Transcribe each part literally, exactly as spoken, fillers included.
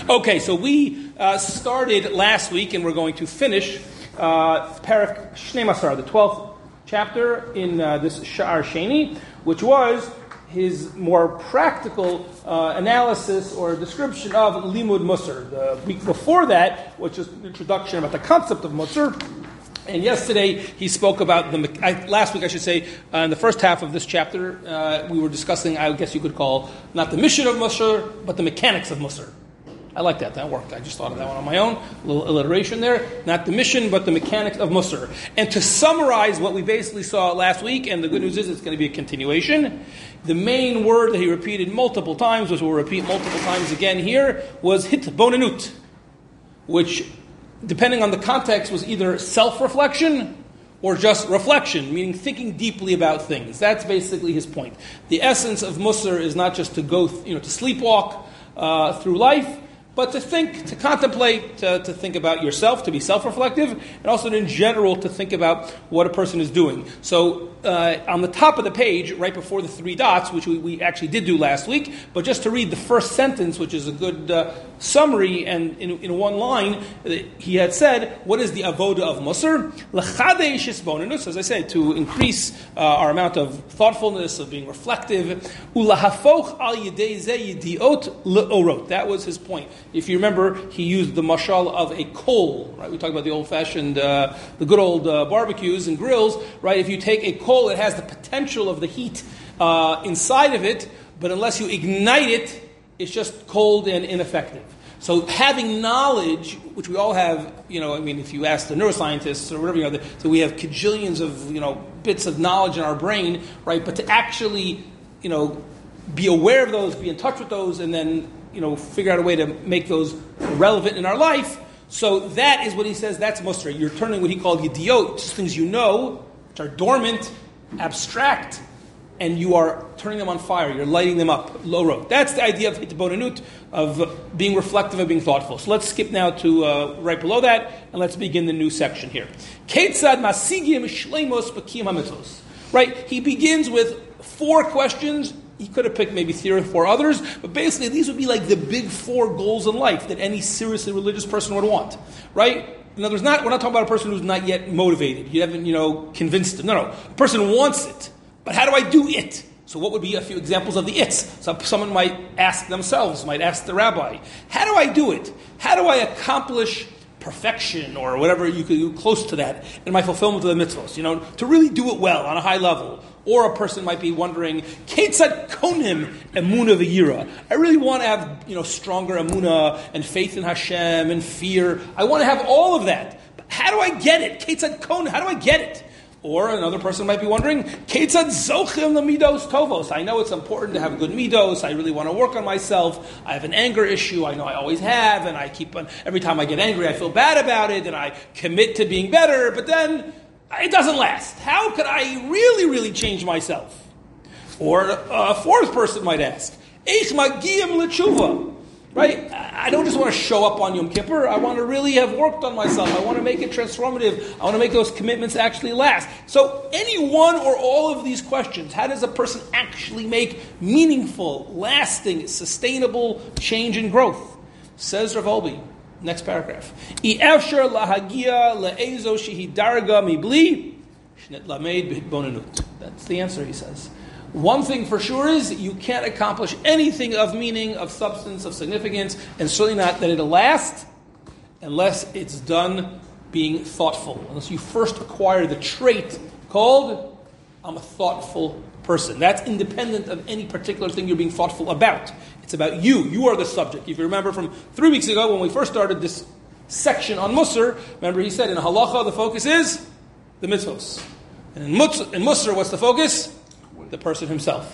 Okay, so we uh, started last week, and we're going to finish uh, Parak Shnei Masar, the twelfth chapter in uh, this Sha'ar Sheni, which was his more practical uh, analysis or description of Limud Musar. The week before that, which is an introduction about the concept of Musar. And yesterday he spoke about the, I, last week I should say, uh, in the first half of this chapter, uh, we were discussing, I guess you could call, not the mission of Musar, but the mechanics of Musar. I like that, that worked. I just thought of that one on my own, a little alliteration there. Not the mission, but the mechanics of Musar. And to summarize what we basically saw last week, and the good news is it's going to be a continuation, the main word that he repeated multiple times, which we'll repeat multiple times again here, was hitbonenut, which, depending on the context, was either self-reflection or just reflection, meaning thinking deeply about things. That's basically his point. The essence of Musar is not just to go, you know, to sleepwalk uh, through life, but to think, to contemplate, to, to think about yourself, to be self-reflective, and also in general to think about what a person is doing. So uh, on the top of the page, right before the three dots, which we, we actually did do last week, but just to read the first sentence, which is a good uh, summary, and in, in one line, he had said, what is the avoda of Musar? L'chadesh hisbonenus, as I said, to increase uh, our amount of thoughtfulness, of being reflective. Ulahafoch al yedei ze yediot leorot. That was his point. If you remember, he used the mashal of a coal, right? We talk about the old-fashioned, uh, the good old uh, barbecues and grills, right? If you take a coal, it has the potential of the heat uh, inside of it, but unless you ignite it, it's just cold and ineffective. So having knowledge, which we all have, you know, I mean, if you ask the neuroscientists or whatever, you know, the, so we have cajillions of, you know, bits of knowledge in our brain, right? But to actually, you know, be aware of those, be in touch with those, and then, you know, figure out a way to make those relevant in our life. So that is what he says, that's Musar. You're turning what he called yediot, just things you know, which are dormant, abstract, and you are turning them on fire. You're lighting them up. Loro. That's the idea of hitbonenut, of being reflective and being thoughtful. So let's skip now to uh, right below that, and let's begin the new section here. Ketzad masigim shleimos b'kiyum hamitzvos. Right? He begins with four questions. He could have picked maybe three or four others, but basically these would be like the big four goals in life that any seriously religious person would want, right? In other words, not, we're not talking about a person who's not yet motivated. You haven't, you know, convinced them. No, no. A person wants it, but how do I do it? So what would be a few examples of the its? So someone might ask themselves, might ask the rabbi, how do I do it? How do I accomplish perfection or whatever you could do close to that in my fulfillment of the mitzvahs? You know, to really do it well on a high level. Or a person might be wondering, Ketzad konim emuna v'yira. I really want to have, you know, stronger emuna and faith in Hashem and fear. I want to have all of that. But how do I get it? Ketzad konim, how do I get it? Or another person might be wondering, Ketzad zochim lemidos tovos. I know it's important to have good midos. I really want to work on myself. I have an anger issue. I know I always have, and I keep on. Every time I get angry, I feel bad about it, and I commit to being better. But then it doesn't last. How could I really, really change myself? Or a fourth person might ask, Eich magiyim l'tshuva. Right? I don't just want to show up on Yom Kippur. I want to really have worked on myself. I want to make it transformative. I want to make those commitments actually last. So any one or all of these questions, how does a person actually make meaningful, lasting, sustainable change and growth? Says Rav Olby. Next paragraph. I'efsher lahagia le'ezo shehi darga mibli shnet lamed b'hitbonenut. That's the answer, he says. One thing for sure is you can't accomplish anything of meaning, of substance, of significance, and certainly not that it'll last unless it's done being thoughtful. Unless you first acquire the trait called, I'm a thoughtful person. That's independent of any particular thing you're being thoughtful about. It's about you. You are the subject. If you remember from three weeks ago when we first started this section on Musar, remember he said in Halacha the focus is the mitzvos. And in Musar, what's the focus? The person himself.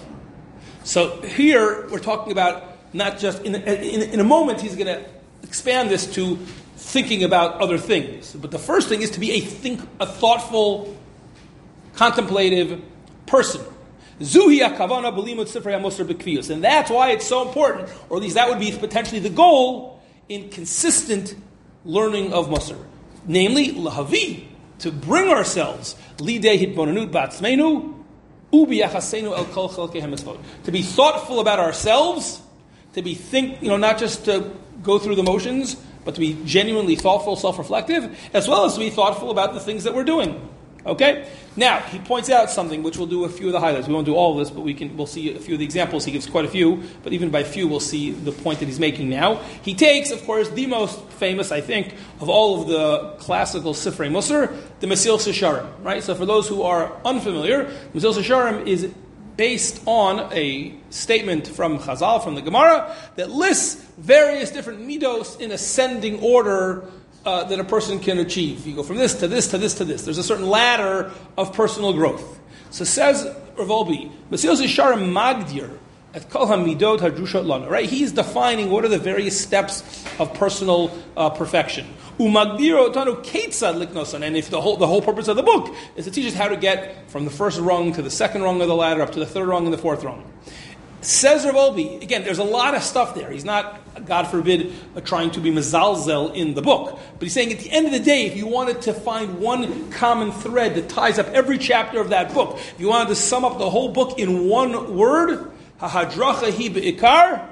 So here we're talking about not just, in, in, in a moment he's going to expand this to thinking about other things. But the first thing is to be a think, a thoughtful, contemplative person. Zuhi akavana b'limud sifrei hamusar b'kviyus. And that's why it's so important, or at least that would be potentially the goal, in consistent learning of Musar. Namely, lahavi, to bring ourselves, lidei hitbonenut ba'atzmeinu, ubi yachasenu el kol chelkei hamitzvot. To be thoughtful about ourselves, to be think, you know, not just to go through the motions, but to be genuinely thoughtful, self-reflective, as well as to be thoughtful about the things that we're doing. Okay? Now, he points out something, which we'll do a few of the highlights. We won't do all of this, but we can, we'll see a few of the examples. He gives quite a few, but even by few, we'll see the point that he's making now. He takes, of course, the most famous, I think, of all of the classical Sifrei Musar, the Mesilas Yesharim, right? So for those who are unfamiliar, Mesilas Yesharim is based on a statement from Chazal, from the Gemara, that lists various different midos in ascending order uh, that a person can achieve. You go from this to this to this to this. There's a certain ladder of personal growth. So says Rav Wolbe, Mesilas Yesharim Magdir at Kol HaMidot HaDrushat Lana, right? He's defining what are the various steps of personal uh, perfection. Umagdiro Tanu Ketzad Liknosan, and if the whole the whole purpose of the book is to teach us how to get from the first rung to the second rung of the ladder up to the third rung and the fourth rung. Says Rav Wolbe, again, there's a lot of stuff there. He's not, God forbid, uh, trying to be mezalzel in the book. But he's saying at the end of the day, if you wanted to find one common thread that ties up every chapter of that book, if you wanted to sum up the whole book in one word, hahadracha hi be'ikar,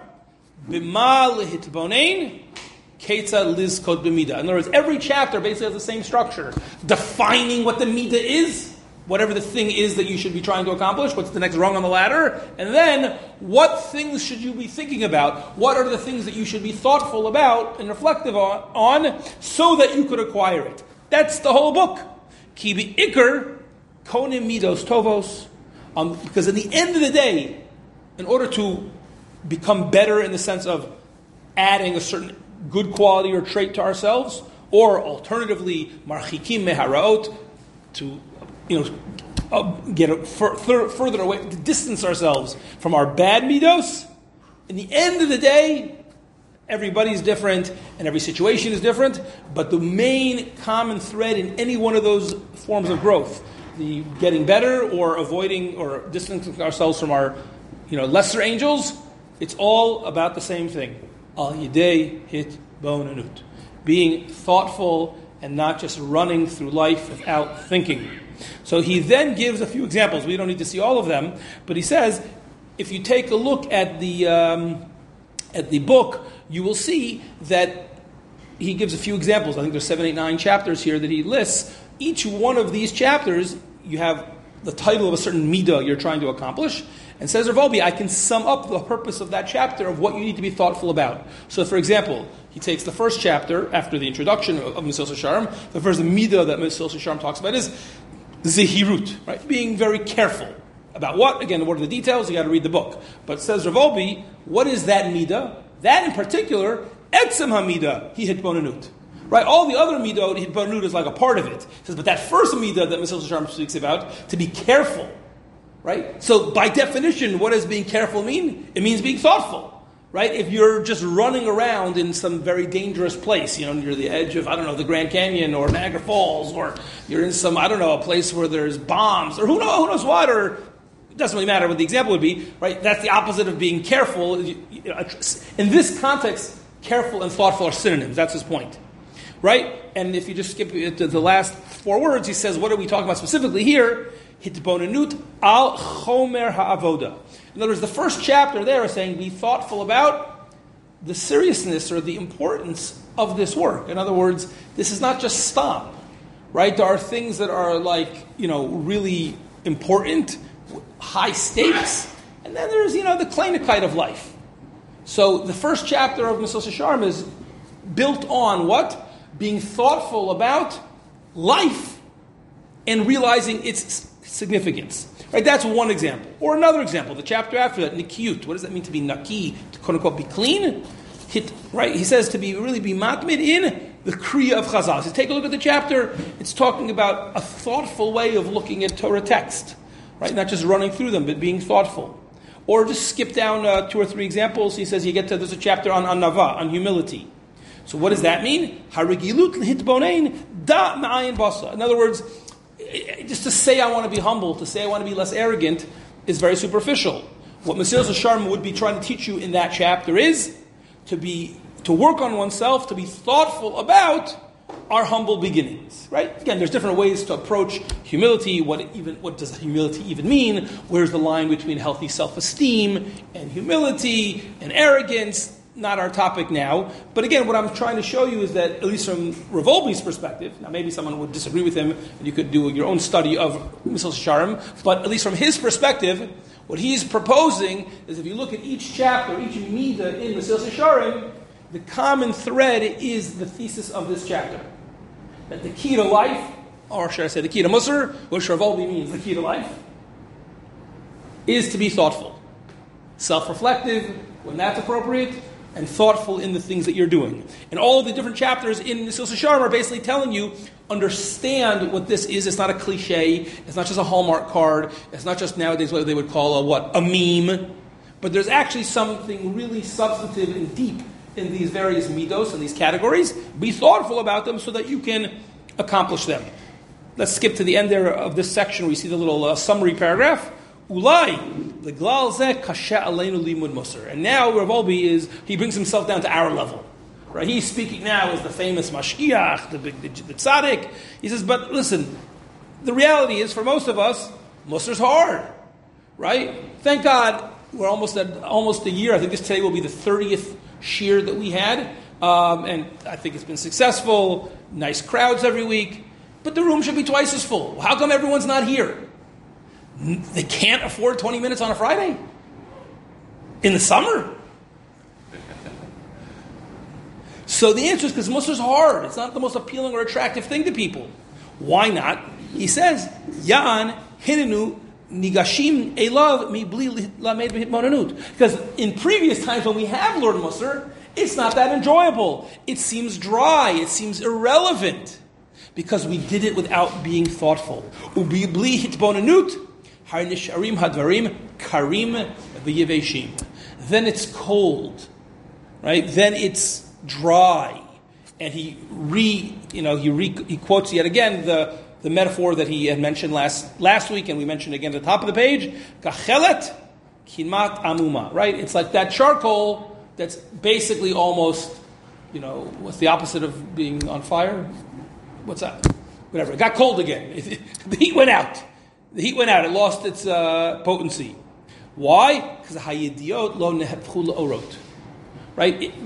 b'ma lehitbonein, ketzad lizkot b'mida. In other words, every chapter basically has the same structure, defining what the midah is, whatever the thing is that you should be trying to accomplish, what's the next rung on the ladder, and then what things should you be thinking about, what are the things that you should be thoughtful about and reflective on, on so that you could acquire it. That's the whole book. Ki bi'ikr konim midos tovos, um, because in the end of the day, in order to become better in the sense of adding a certain good quality or trait to ourselves, or alternatively, marchikim meharaot, to you know, uh, get fur, fur, further away, to distance ourselves from our bad midos. In the end of the day, everybody's different and every situation is different, but the main common thread in any one of those forms of growth, the getting better or avoiding or distancing ourselves from our you know, lesser angels, it's all about the same thing. Al yidei hit bonanut. Being thoughtful and not just running through life without thinking. So he then gives a few examples. We don't need to see all of them, but he says, if you take a look at the um, at the book, you will see that he gives a few examples. I think there's seven, eight, nine chapters here that he lists. Each one of these chapters, you have the title of a certain midah you're trying to accomplish. And says Rav Wolbe, I can sum up the purpose of that chapter of what you need to be thoughtful about. So, for example, he takes the first chapter after the introduction of, of Mesilas Yesharim. The first midah that Mesilas Yesharim talks about is zehirut, right? Being very careful about what. Again, what are the details? You got to read the book. But says Rav Wolbe, what is that midah? That in particular, etzem hamidah hi hitbonenut. Right, all the other midot, hitbonenut is like a part of it. He says, but that first midah that Mesilas Yesharim speaks about, to be careful. Right? So by definition, what does being careful mean? It means being thoughtful. Right? If you're just running around in some very dangerous place, you know, near the edge of, I don't know, the Grand Canyon or Niagara Falls, or you're in some, I don't know, a place where there's bombs, or who knows, who knows what, or it doesn't really matter what the example would be, right? That's the opposite of being careful. In this context, careful and thoughtful are synonyms. That's his point. Right? And if you just skip to the last four words, he says, what are we talking about specifically here? Hitbonenut al chomer ha'avoda. In other words, the first chapter there is saying, be thoughtful about the seriousness or the importance of this work. In other words, this is not just stop, right? There are things that are like, you know, really important, high stakes, and then there's, you know, the kleinigkeit of life. So the first chapter of Mesilas Yesharim is built on what? Being thoughtful about life and realizing its significance. Right? That's one example. Or another example, the chapter after that, nikiyut. What does that mean to be naki? To quote unquote be clean? Hit, right? He says to be really be matmid in the kriya of Chazal. So take a look at the chapter. It's talking about a thoughtful way of looking at Torah text. Right? Not just running through them, but being thoughtful. Or just skip down uh, two or three examples. He says you get to, there's a chapter on, on nava, on humility. So what does that mean? Harigilut hitbonein da ma'ayin basa. In other words, just to say I want to be humble, to say I want to be less arrogant, is very superficial. What Mesilas Yesharim would be trying to teach you in that chapter is to be to work on oneself, to be thoughtful about our humble beginnings. Right? Again, there's different ways to approach humility. What even what does humility even mean? Where's the line between healthy self-esteem and humility and arrogance? not our topic now. But again, what I'm trying to show you is that, at least from Rav Wolbe's perspective, now maybe someone would disagree with him, and you could do your own study of Mesilas Yesharim, but at least from his perspective, what he's proposing is if you look at each chapter, each midah in Mesilas Yesharim, the common thread is the thesis of this chapter. That the key to life, or should I say the key to Musar, which Rav Wolbe means the key to life, is to be thoughtful. Self-reflective, when that's appropriate, and thoughtful in the things that you're doing. And all of the different chapters in Mesilas Yesharim are basically telling you, understand what this is. It's not a cliche. It's not just a Hallmark card. It's not just nowadays what they would call a what? A meme. But there's actually something really substantive and deep in these various midos and these categories. Be thoughtful about them so that you can accomplish them. Let's skip to the end there of this section where you see the little uh, summary paragraph. Ulai, leglal zeh kasha aleinu limud musar. And now Rav Wolbe is, he brings himself down to our level. Right? He's speaking now as the famous Mashkiach, the big the, the tzaddik. He says, but listen, the reality is for most of us, musar's hard. Right? Thank God we're almost at almost a year. I think this today will be the thirtieth shir that we had. Um, and I think it's been successful. Nice crowds every week. But the room should be twice as full. How come everyone's not here? They can't afford twenty minutes on a Friday? In the summer? So the answer is because Musar's hard. It's not the most appealing or attractive thing to people. Why not? He says, Yan hinenu nigashim elav mibli lamed monanut. Because in previous times when we have learned Musar, it's not that enjoyable. It seems dry. It seems irrelevant. Because we did it without being thoughtful. Ubibli hitbonanut. Harisharim hadvarim karim v'yeveshim. Then it's cold, right? Then it's dry, and he re, you know, he re, he quotes yet again the, the metaphor that he had mentioned last last week, and we mentioned again at the top of the page. Kachelet kimat amuma, right? It's like that charcoal that's basically almost, you know, what's the opposite of being on fire? What's that? Whatever. It got cold again. The heat went out. The heat went out. It lost its uh, potency. Why? Because hayediot lo nehepchu orot. Right? It,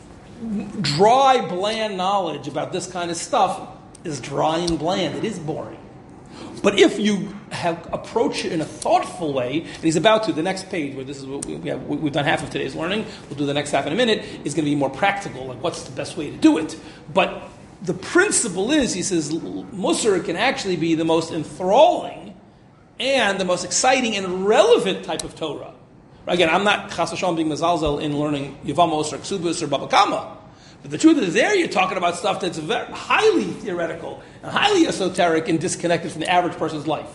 dry, bland knowledge about this kind of stuff is dry and bland. It is boring. But if you have approach it in a thoughtful way, and he's about to, the next page, where this is what we have, we've done half of today's learning, we'll do the next half in a minute, is going to be more practical, like what's the best way to do it. But the principle is, he says, Musar can actually be the most enthralling and the most exciting and relevant type of Torah. Again, I'm not chas v'shalom being mezalzel in learning Yevamos or Ksubos or Baba Kama. But the truth is, there you're talking about stuff that's very highly theoretical and highly esoteric and disconnected from the average person's life.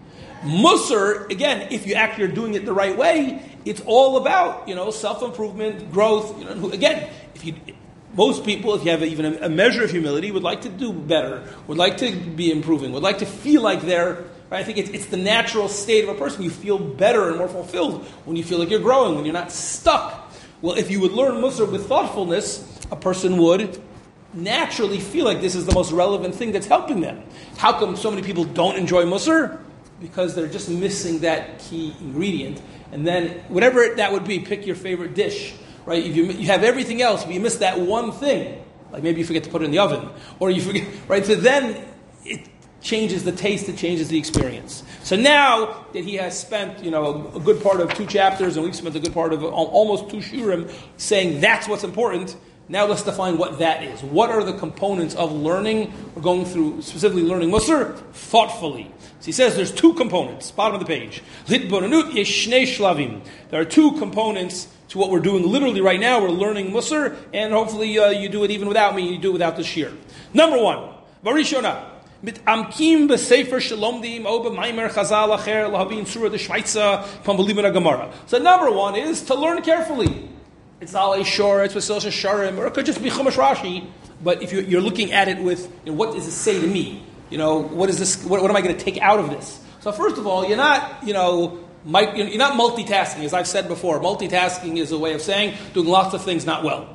Musar, again, if you actually are doing it the right way, it's all about, you know, self-improvement, growth. You know, again, if you... Most people, if you have even a measure of humility, would like to do better, would like to be improving, would like to feel like they're, right? I think it's, it's the natural state of a person. You feel better and more fulfilled when you feel like you're growing, when you're not stuck. Well, if you would learn Musar with thoughtfulness, a person would naturally feel like this is the most relevant thing that's helping them. How come so many people don't enjoy Musar? Because they're just missing that key ingredient. And then, whatever that would be, pick your favorite dish. Right, if you, you have everything else, but you miss that one thing, like maybe you forget to put it in the oven, or you forget, right? So then it changes the taste, it changes the experience. So now that he has spent, you know, a, a good part of two chapters, and we've spent a good part of almost two shiurim saying that's what's important. Now let's define what that is. What are the components of learning? We're going through specifically learning Musar thoughtfully. So he says there's two components. Bottom of the page. Litbonanut yeshnei shlavim. There are two components to what we're doing literally right now. We're learning Musar, and hopefully uh, you do it even without me. You do it without the shir. Number one, Barishona. Mit'amkim b'sefer shalomdim o b'maimer chazal acher lahavin surah the Shvaitza from B'limud Gemara. So number one is to learn carefully. It's Alei Shor, it's Mesilas Yesharim, or it could just be Chumash Rashi. But if you're, you're looking at it with, you know, what does this say to me? You know, what is this? What, what am I going to take out of this? So first of all, you're not, you know, might, you're not multitasking, as I've said before. Multitasking is a way of saying doing lots of things not well.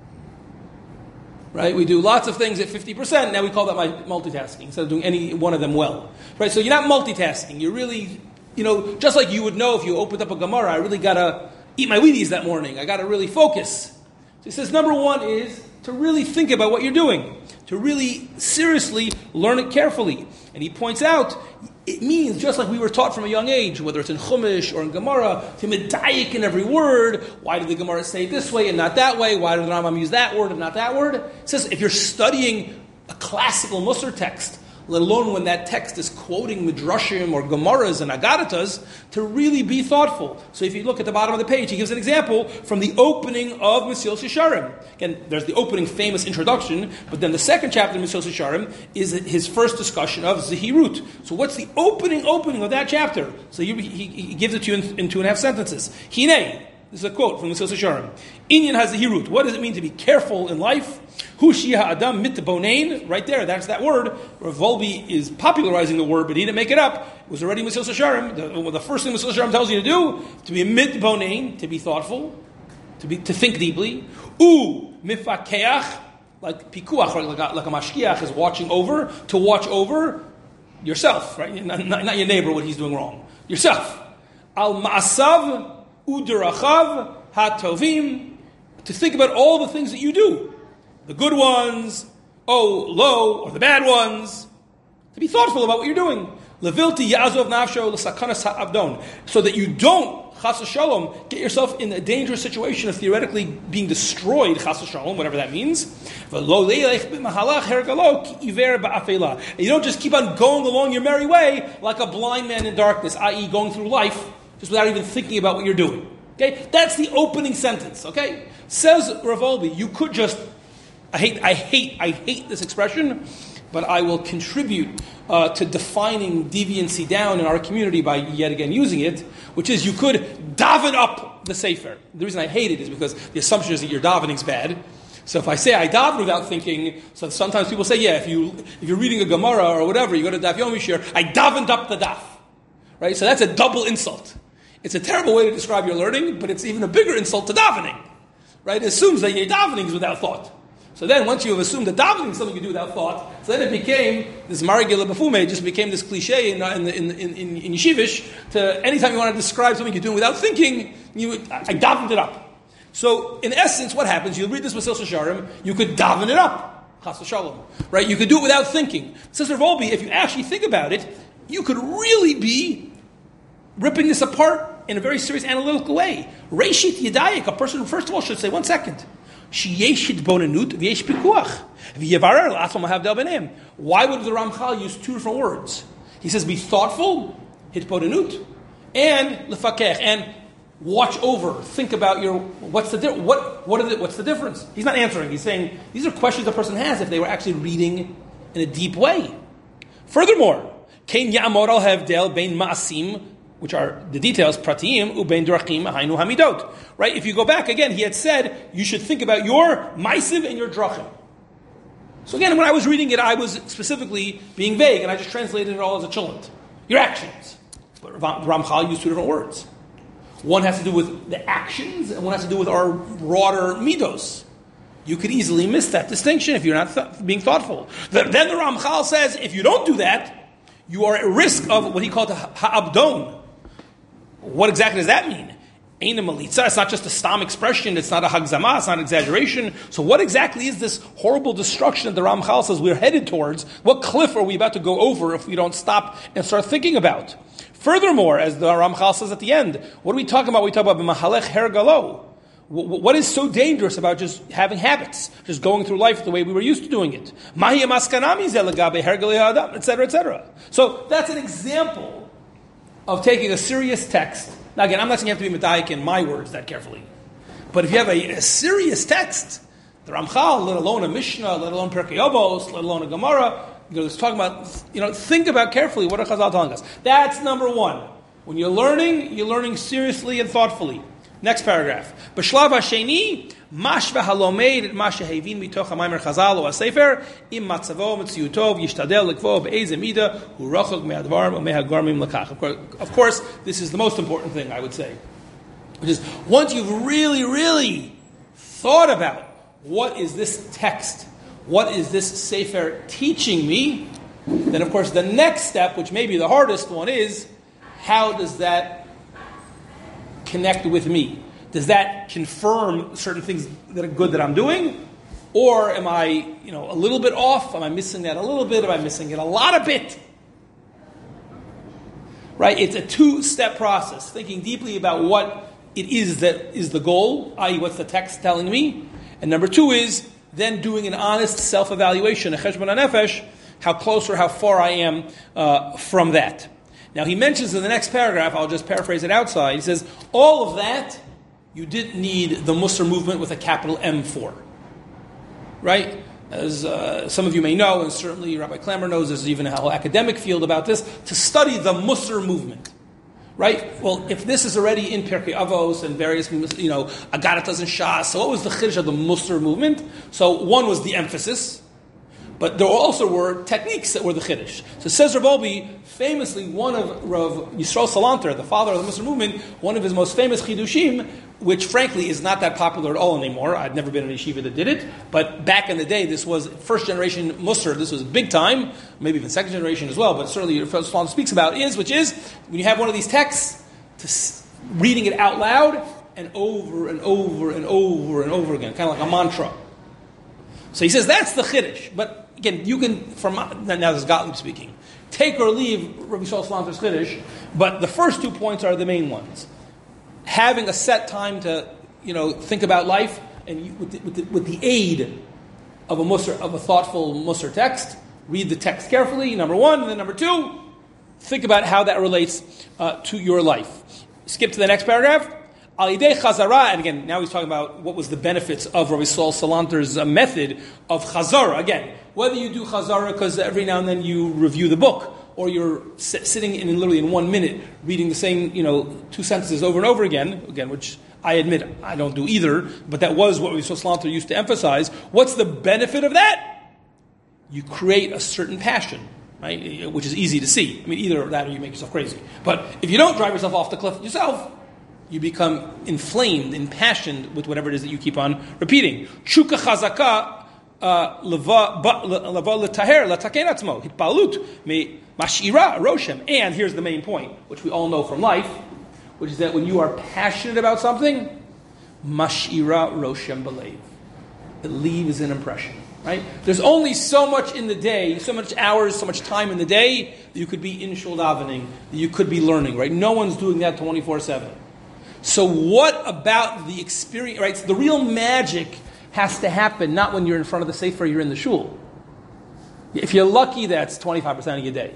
Right? We do lots of things at fifty percent. Now we call that my multitasking instead of doing any one of them well. Right? So you're not multitasking. You're really, you know, just like you would know if you opened up a Gemara, I really got to eat my Wheaties that morning. I got to really focus. he says, number one is to really think about what you're doing, to really seriously learn it carefully. And he points out, it means, just like we were taught from a young age, whether it's in Chumash or in Gemara, to medayik in every word. Why did the Gemara say it this way and not that way? Why did the Rambam use that word and not that word? It says, if you're studying a classical Musar text, let alone when that text is quoting Midrashim or Gemaras and Agadatas, to really be thoughtful. So if you look at the bottom of the page, he gives an example from the opening of Mesilas Yesharim. Again, there's the opening famous introduction, but then the second chapter of Mesilas Yesharim is his first discussion of Zehirut. So what's the opening opening of that chapter? So he, he, he gives it to you in, in two and a half sentences. Hinei, this is a quote from Mesilas Yesharim. Inyan HaZehirut. What does it mean to be careful in life? Hu Shia Adam mitbonein, right there, that's that word. Rav Wolbe is popularizing the word, but he didn't make it up. It was already Mesilas Yesharim. The, the first thing Mesilas Yesharim tells you to do, to be mitbonein, to be thoughtful, to be to think deeply. U mifakeach, like pikuach, like a, like a mashkiach is watching over, to watch over yourself, right? Not, not, not your neighbor, what he's doing wrong. Yourself. Al ma'asav uderachav hatovim, to think about all the things that you do. The good ones, oh, low, or the bad ones. To be thoughtful about what you're doing. Levilti yazov nafsho l'sakanas ha'avdon. So that you don't, chas v'shalom, get yourself in a dangerous situation of theoretically being destroyed, chas v'shalom, whatever that means. And you don't just keep on going along your merry way like a blind man in darkness, that is going through life, just without even thinking about what you're doing. Okay? That's the opening sentence, okay? Says Rav Wolbe, you could just I hate, I hate, I hate this expression, but I will contribute uh, to defining deviancy down in our community by yet again using it, which is you could daven up the Sefer. The reason I hate it is because the assumption is that your davening's bad. So if I say I daven without thinking, so sometimes people say, yeah, if you if you're reading a Gemara or whatever, you go to Daf Yomi Shir, I davened up the daf, right? So that's a double insult. It's a terrible way to describe your learning, but it's even a bigger insult to davening, right? It assumes that your davening is without thought. So then, once you have assumed that davening is something you do without thought, so then it became, this marigila befume, just became this cliche in, in, in, in, in yeshivish, to anytime you want to describe something you're doing without thinking, you, I, I davened it up. So, in essence, what happens, you read this Mesilas Yesharim, you could daven it up, chas v'shalom, right? You could do it without thinking. Says Rav Wolbe, if you actually think about it, you could really be ripping this apart in a very serious analytical way. Reishit yadayik, a person, first of all, should say, one second. Why would the Ramchal use two different words? He says, be thoughtful, hitbonenut, and lefakech, and watch over, think about your, what's the di- what what is it, what's the difference? He's not answering, he's saying, these are questions a person has if they were actually reading in a deep way. Furthermore, Kein ya'amor al hevdel bein ma'asim, which are the details, pratiyim, ubein drachim, hainu hamidot. Right? If you go back, again, he had said, you should think about your maisiv and your drachim. So again, when I was reading it, I was specifically being vague, and I just translated it all as a chulent. Your actions. But Ramchal used two different words. One has to do with the actions, and one has to do with our broader midos. You could easily miss that distinction if you're not th- being thoughtful. Then the Ramchal says, if you don't do that, you are at risk of what he called ha'abdon. What exactly does that mean? Ein malitza. It's not just a stam expression. It's not a hagzama. It's not an exaggeration. So what exactly is this horrible destruction that the Ramchal says we're headed towards? What cliff are we about to go over if we don't stop and start thinking about? Furthermore, as the Ramchal says at the end, what are we talking about? We talk about b'mahalech hergalo. What is so dangerous about just having habits, just going through life the way we were used to doing it? Mahi maskanami zelagabe hergale adam, et cetera, et cetera. So that's an example of taking a serious text. Now again, I'm not saying you have to be medayik in my words that carefully. But if you have a, a serious text, the Ramchal, let alone a Mishnah, let alone Pirkei Avos, let alone a Gemara, you know, it's talking about, you know, think about carefully what are Chazal telling us. That's number one. When you're learning, you're learning seriously and thoughtfully. Next paragraph. B'shlav hasheni, mash v'halomeid mash hevin mitoch ha'maimer Chazal o ha'sefer im matzavo mitziyutov yishtadel lekvo be'eze mida hu rachok me'advarim o me'hagarmim lekach. Of course, this is the most important thing, I would say. Which is, once you've really, really thought about what is this text, what is this sefer teaching me, then of course the next step, which may be the hardest one, is how does that connect with me? Does that confirm certain things that are good that I'm doing? Or am I, you know, a little bit off? Am I missing that a little bit? Am I missing it a lot of bit? Right? It's a two-step process, thinking deeply about what it is that is the goal, that is what's the text telling me. And number two is then doing an honest self-evaluation, a cheshbon hanefesh, how close or how far I am uh, from that. Now he mentions in the next paragraph, I'll just paraphrase it outside, he says, all of that, you didn't need the Musar movement with a capital M for. Right? As uh, some of you may know, and certainly Rabbi Klammer knows, there's even a whole academic field about this, to study the Musar movement. Right? Well, if this is already in Pirkei Avos and various, you know, Agaritas and Shas, so what was the chiddush of the Musar movement? So one was the emphasis, but there also were techniques that were the chiddush. So says Rav Wolbe, famously, one of Rav Yisrael Salanter, the father of the Musar movement, one of his most famous chidushim, which frankly is not that popular at all anymore. I've never been in a yeshiva that did it, but back in the day, this was first generation Musar. This was big time, maybe even second generation as well. But certainly, Rav Salanter speaks about is, which is when you have one of these texts, to reading it out loud and over and over and over and over again, kind of like a mantra. So he says that's the chiddush. But again, you can from now this is Gottlieb speaking. Take or leave Rabbi Yisrael Salanter's chiddush, but the first two points are the main ones. Having a set time to, you know, think about life, and you, with, the, with, the, with the aid of a musar, of a thoughtful musar text, read the text carefully. Number one, and then number two, think about how that relates uh, to your life. Skip to the next paragraph. Al yidei chazara, and again, now he's talking about what was the benefits of Rabbi Yisrael Salanter's uh, method of chazara. Again, whether you do chazara because every now and then you review the book, or you're sit, sitting in literally in one minute reading the same, you know, two sentences over and over again, again, which I admit I don't do either, but that was what Rabbi Yisrael Salanter used to emphasize. What's the benefit of that? You create a certain passion, right? Which is easy to see. I mean, either that or you make yourself crazy. But if you don't drive yourself off the cliff yourself, you become inflamed, impassioned with whatever it is that you keep on repeating. Shuka chazaka lava l'taher l'taken atzmo hitpalut me mashira roshem. And here's the main point, which we all know from life, which is that when you are passionate about something, mashira roshem belev, it leaves an impression. Right? There's only so much in the day, so much hours, so much time in the day that you could be in shul davening, that you could be learning. Right? No one's doing that twenty-four seven. So what about the experience, right? So the real magic has to happen not when you're in front of the sefer, you're in the shul. If you're lucky, that's twenty-five percent of your day.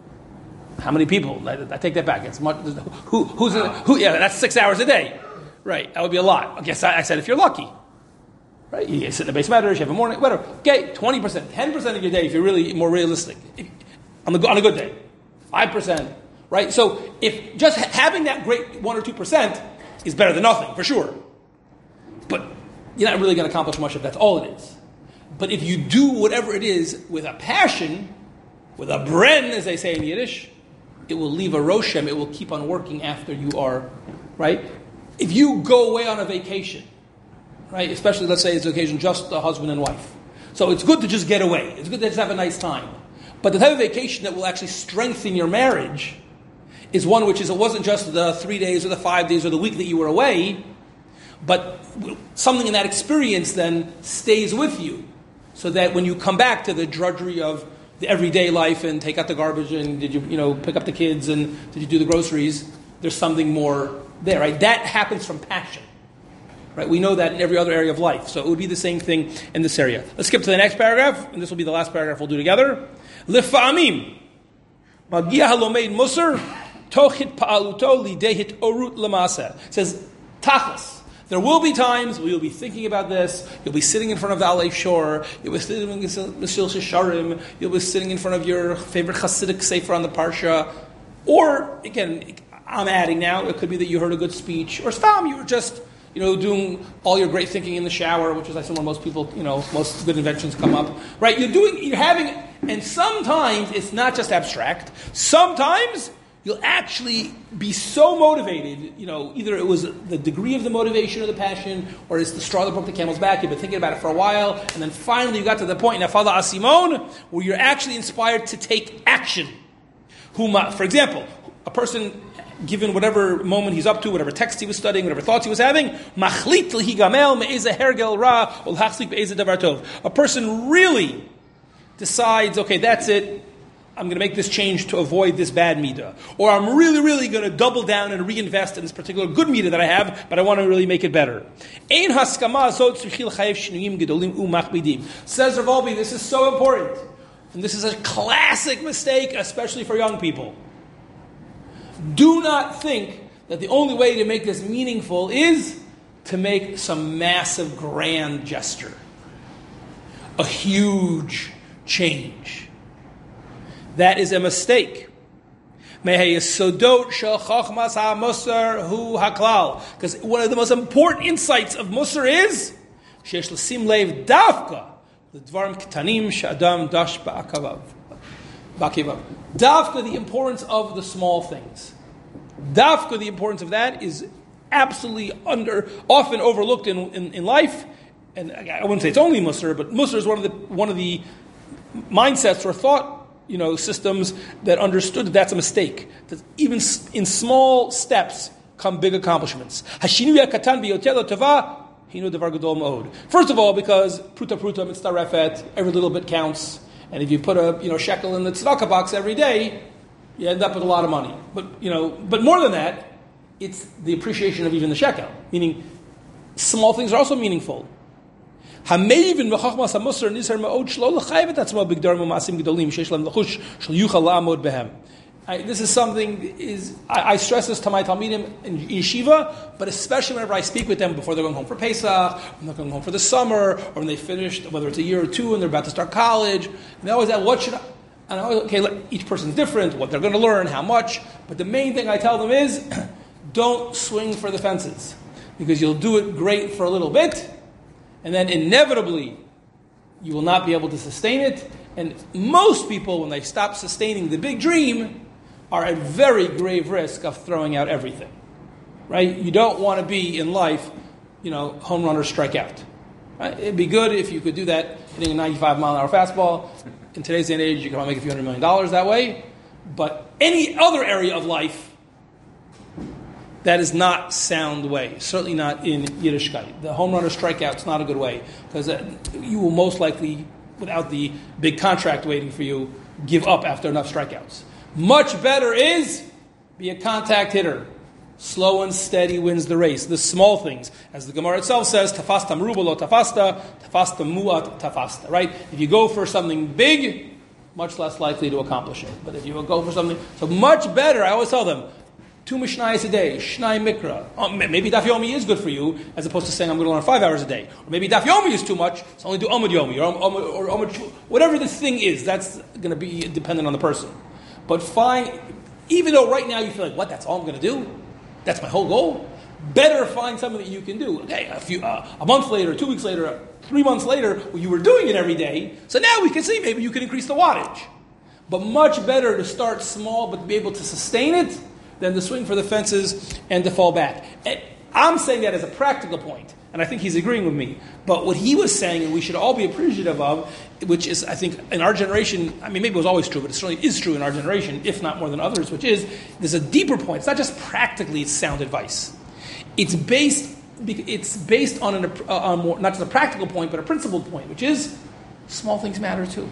How many people? I, I take that back. It's much, who, who's, in, who, yeah, that's six hours a day. Right, that would be a lot. I guess I, I said if you're lucky. Right, you sit in the base matters, you have a morning, whatever. Okay, twenty percent, ten percent of your day if you're really more realistic. If, on, the, on a good day. five percent. Right, so if just having that great one or two percent is better than nothing, for sure. But you're not really going to accomplish much if that's all it is. But if you do whatever it is with a passion, with a bren, as they say in Yiddish, it will leave a roshem, it will keep on working after you are, right? If you go away on a vacation, right, especially let's say it's an occasion just a husband and wife. So it's good to just get away. It's good to just have a nice time. But the type of vacation that will actually strengthen your marriage is one which is, it wasn't just the three days or the five days or the week that you were away, but something in that experience then stays with you. So that when you come back to the drudgery of the everyday life and take out the garbage and did you, you know, pick up the kids and did you do the groceries, there's something more there, right? That happens from passion. Right? We know that in every other area of life. So it would be the same thing in this area. Let's skip to the next paragraph, and this will be the last paragraph we'll do together. Lefa'amim Magia halomeid musar tochit pa'aluto lidehit orut lamasa. It says, tachlis. There will be times where you'll be thinking about this. You'll be sitting in front of the Alei Shor. You'll be sitting in Meshil Shisharim. You'll be sitting in front of your favorite Hasidic sefer on the Parsha. Or, again, I'm adding now, it could be that you heard a good speech. Or Stam, you were just, you know, doing all your great thinking in the shower, which is, I assume, where most people, you know, most good inventions come up. Right? You're doing, you're having, and sometimes it's not just abstract. Sometimes you'll actually be so motivated, you know, either it was the degree of the motivation or the passion, or it's the straw that broke the camel's back, you've been thinking about it for a while, and then finally you got to the point, Nafala Asimon, where you're actually inspired to take action. Huma, for example, a person, given whatever moment he's up to, whatever text he was studying, whatever thoughts he was having, machlit higamel me'eza hergel ra ol hachzik be'eza davar tov. A person really decides, okay, that's it. I'm going to make this change to avoid this bad midah. Or I'm really, really going to double down and reinvest in this particular good midah that I have, but I want to really make it better. Ein haskama zot tzrichil chayev shinuyim gedolim u'machbidim. Says Rav Wolbe, this is so important. And this is a classic mistake, especially for young people. Do not think that the only way to make this meaningful is to make some massive grand gesture. A huge change. That is a mistake. Because one of the most important insights of Musar is שיש לשים לב דווקא לדברים קטנים שאדם דש בעקביו. Dafka, the importance of the small things. Dafka, the importance of that is absolutely under, often overlooked in, in, in life. And I wouldn't say it's only Musar, but Musar is one of the one of the mindsets or thought, you know, systems that understood that that's a mistake. That even in small steps come big accomplishments. First of all, because pruta pruta mitzarefet, every little bit counts. And if you put a you know shekel in the tzedakah box every day, you end up with a lot of money. But you know, but more than that, it's the appreciation of even the shekel. Meaning, small things are also meaningful. I, this is something is I, I stress this to my talmidim in yeshiva, but especially whenever I speak with them before they're going home for Pesach, when they're going home for the summer, or when they finished, whether it's a year or two and they're about to start college. And they always ask, what should I? And I always, okay, each person's different, what they're going to learn, how much. But the main thing I tell them is, don't swing for the fences, because you'll do it great for a little bit, and then inevitably you will not be able to sustain it. And most people, when they stop sustaining the big dream, are at very grave risk of throwing out everything. Right? You don't want to be in life, you know, home run or strike out. Right? It'd be good if you could do that hitting a ninety-five mile an hour fastball. In today's day and age, you can make a few hundred million dollars that way. But any other area of life, that is not sound way. Certainly not in Yiddishkeit. The home run or strikeout is not a good way, because you will most likely, without the big contract waiting for you, give up after enough strikeouts. Much better is be a contact hitter. Slow and steady wins the race. The small things, as the Gemara itself says, tafasta meruba lo tafasta, tafasta muat tafasta. Right? If you go for something big, much less likely to accomplish it. But if you go for something, so much better. I always tell them, two mishnayos a day, shnai mikra. Oh, maybe daf yomi is good for you, as opposed to saying I'm going to learn five hours a day. Or maybe daf yomi is too much, so only do omid yomi or omid, or omid, whatever the thing is. That's going to be dependent on the person. But find, even though right now you feel like, what? That's all I'm going to do. That's my whole goal. Better find something that you can do. Okay, a few, uh, a month later, two weeks later, three months later, well, you were doing it every day. So now we can see maybe you can increase the wattage. But much better to start small, but to be able to sustain it, than to swing for the fences and to fall back. And I'm saying that as a practical point, and I think he's agreeing with me. But what he was saying, and we should all be appreciative of, which is, I think, in our generation, I mean, maybe it was always true, but it certainly is true in our generation, if not more than others, which is, there's a deeper point. It's not just practically sound advice. It's based, it's based on, an, uh, on more, not just a practical point, but a principled point, which is, small things matter too.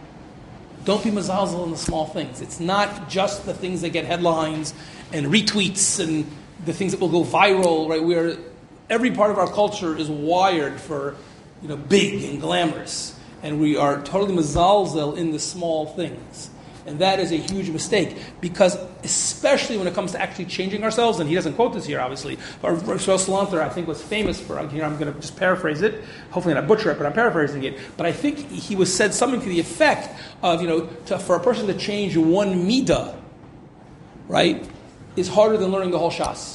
Don't be mazazel in the small things. It's not just the things that get headlines and retweets and the things that will go viral, right? Where every part of our culture is wired for, you know, big and glamorous. And we are totally mazazel in the small things. And that is a huge mistake, because especially when it comes to actually changing ourselves, and he doesn't quote this here, obviously, but Rav Salanter, I think, was famous for, here I'm going to just paraphrase it, hopefully not butcher it, but I'm paraphrasing it, but I think he was said something to the effect of, you know, to, for a person to change one midah, right, is harder than learning the whole Shas.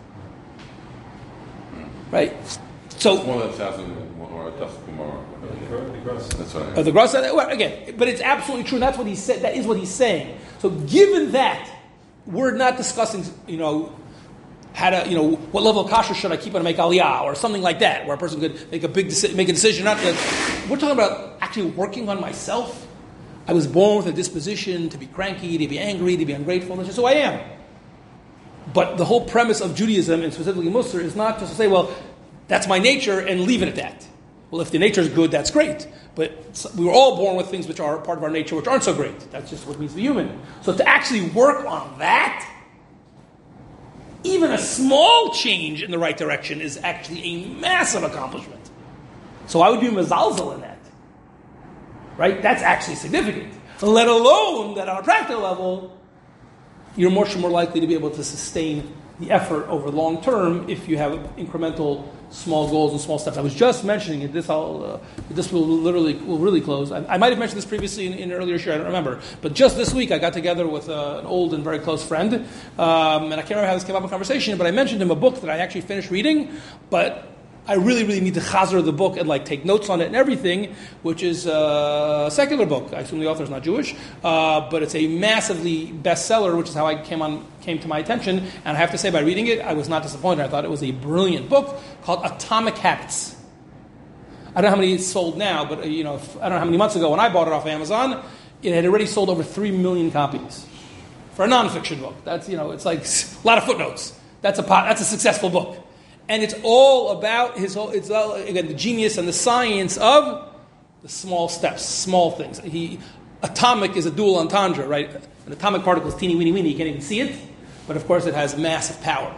Right? So, more than thousand or a thousand Gemara. That's right. Uh, the Gross, well, again, but it's absolutely true. And that's what he said. That is what he's saying. So, given that, we're not discussing, you know, how to, you know, what level of kasher should I keep on make aliyah or something like that, where a person could make a big deci- make a decision. Not that we're talking about actually working on myself. I was born with a disposition to be cranky, to be angry, to be ungrateful. That's just who I am. But the whole premise of Judaism, and specifically Musar, is not just to say, well, that's my nature, and leave it at that. Well, if the nature is good, that's great. But we were all born with things which are part of our nature which aren't so great. That's just what it means to be human. So to actually work on that, even a small change in the right direction is actually a massive accomplishment. So I would be mazalzel in that. Right? That's actually significant. Let alone that on a practical level, you're much more likely to be able to sustain the effort over long term if you have incremental small goals and small steps. I was just mentioning it. This I'll, uh, this will literally will really close. I, I might have mentioned this previously in, in an earlier show. I don't remember. But just this week, I got together with uh, an old and very close friend, um, and I can't remember how this came up in conversation. But I mentioned him a book that I actually finished reading, but I really, really need to chazer the book and like take notes on it and everything, which is a secular book. I assume the author is not Jewish, uh, but it's a massively bestseller, which is how I came on came to my attention. And I have to say, by reading it, I was not disappointed. I thought it was a brilliant book called Atomic Habits. I don't know how many it's sold now, but you know, I don't know how many months ago when I bought it off Amazon, it had already sold over three million copies for a nonfiction book. That's you know, it's like a lot of footnotes. That's a pot, that's a successful book. And it's all about his whole, it's all, again, the genius and the science of the small steps, small things. He, atomic is a dual entendre, right? An atomic particle is teeny, weeny, weeny. You can't even see it. But of course it has massive power.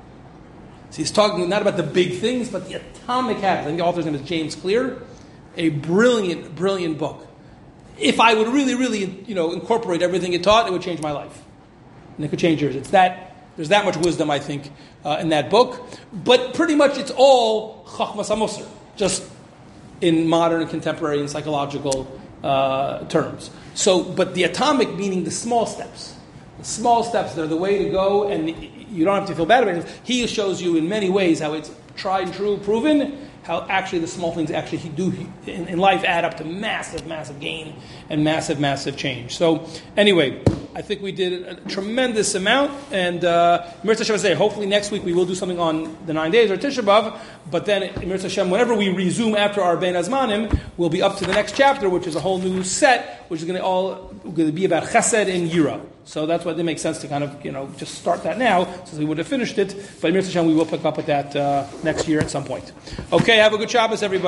So he's talking not about the big things, but the atomic habits. I think the author's name is James Clear. A brilliant, brilliant book. If I would really, really, you know, incorporate everything it taught, it would change my life. And it could change yours. It's that, there's that much wisdom, I think, uh, in that book. But pretty much it's all Chachmas HaMusar, just in modern and contemporary and psychological uh, terms. So, but the atomic meaning the small steps. The small steps, they're the way to go, and you don't have to feel bad about it. He shows you in many ways how it's tried and true, proven, how actually the small things actually do in, in life add up to massive, massive gain and massive, massive change. So anyway, I think we did a tremendous amount, and uh, Mirza Hashem say, hopefully next week we will do something on the nine days or Tisha B'Av, but then Mirza Hashem, whenever we resume after our Ben Azmanim, we'll be up to the next chapter, which is a whole new set, which is going to all going to be about Chesed and Yira. So that's why it makes sense to kind of, you know, just start that now, since we would have finished it. But Mirza Hashem, we will pick up with that uh, next year at some point. Okay, have a good Shabbos, everybody.